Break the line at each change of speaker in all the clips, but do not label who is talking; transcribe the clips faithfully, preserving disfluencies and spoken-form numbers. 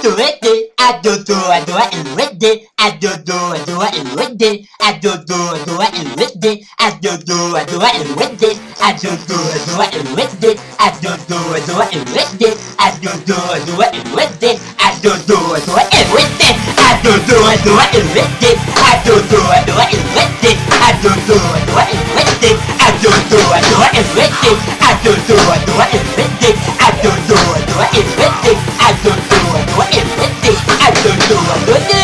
do it, I do do I do it and with it. I do do I do it and with it. I do do I do it and with it. I do do I do it and with it. I do do I do it and with it. I do do I do it and with it. I do do I do it and with it. I do do I do it and with it. I do do I do it and with it. I do do I do it and with it. I do do I do it and with it. I do do I do it and with it. I do do I do it and with it. I do do I do it and with it. I do do I do it and with it. I do do I do it.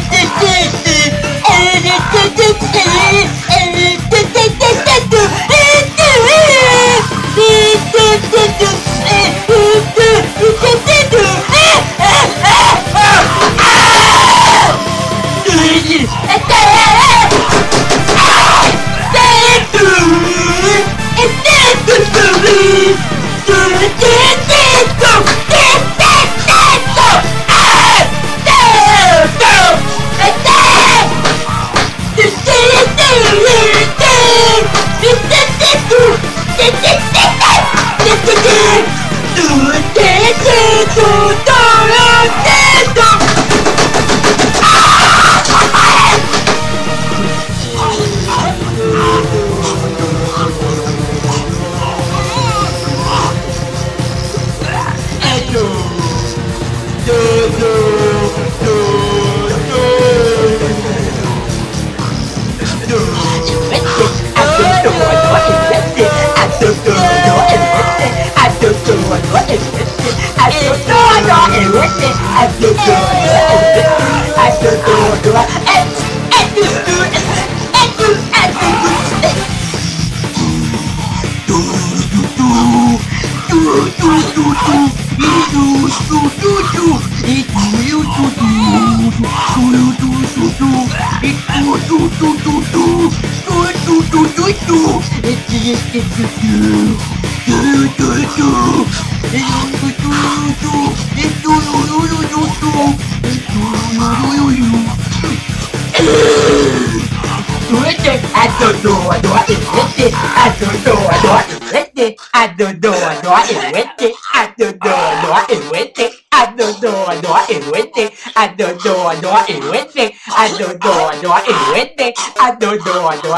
I do do I do it with it. I do do I do it with it. I do do I do it with it. I do do I do it with it. I do do I do it with it. I do do I do